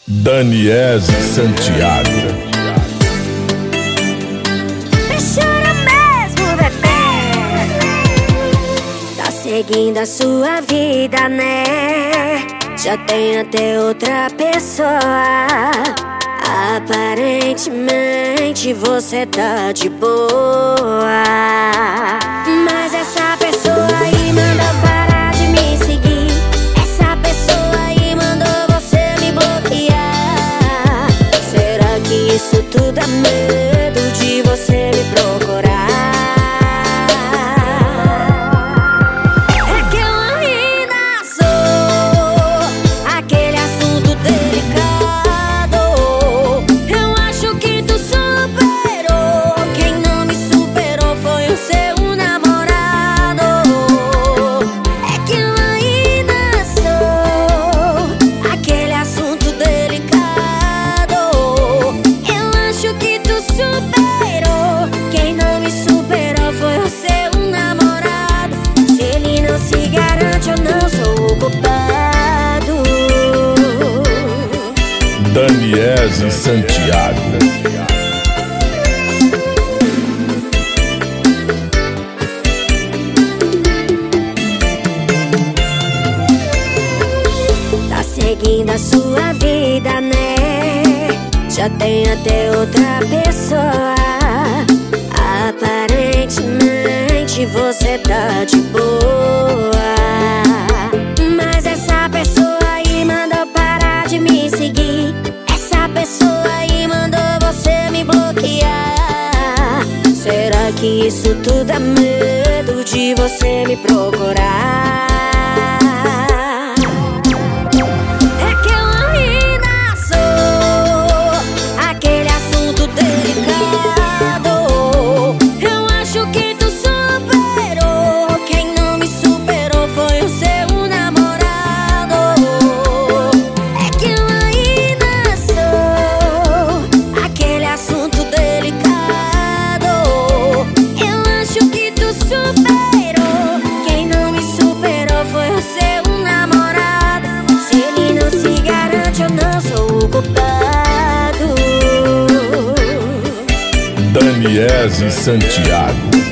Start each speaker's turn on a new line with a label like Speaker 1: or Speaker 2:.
Speaker 1: Daniese Santiago.
Speaker 2: Chora mesmo, bebê. Tá seguindo a sua vida, né? Já tem até outra pessoa. Aparentemente você tá de boa, mas essa pessoa aí mandou parar de me seguir. Essa pessoa aí mandou você me bloquear. Será que isso tudo é medo de você me procurar? É que eu ainda sou aquele assunto delicado. Eu acho que tu superou. Quem não me superou foi o seu namorado. É que eu ainda sou aquele assunto delicado. Eu acho que tu superou. Quem não me superou foi o seu namorado. Se ele não se garante, eu não sou o culpado.
Speaker 1: Daniese Santiago.
Speaker 2: Tá seguindo a sua vida, né? Já tem até outra pessoa. Aparentemente você tá de boa, mas essa pessoa aí mandou parar de me seguir. Essa pessoa aí mandou você me bloquear. Será que isso tudo é medo de você me procurar? É que eu ainda sou aquele assunto delicado. Eu acho que tu superou. Quem não me superou foi o seu namorado. É que eu ainda sou aquele assunto delicado. Eu acho que tu superou. Quem não me superou foi o seu namorado. Se ele não se garante, eu não sou o culpado.
Speaker 1: Daniese Santiago.